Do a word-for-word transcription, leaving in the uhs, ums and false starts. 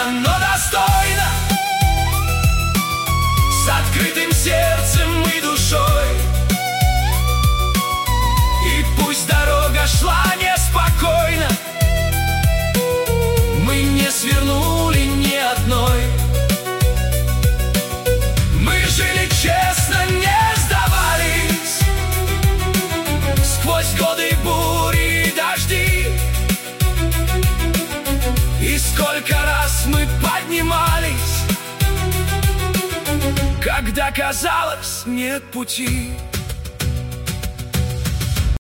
медленно, но достойно, с открытым сердцем и душой. И пусть дорога шла неспокойно, мы не свернули ни одной. Мы жили честно, не сдавались сквозь годы, бури и дожди. И сколько раз мы поднимались, когда казалось нет пути.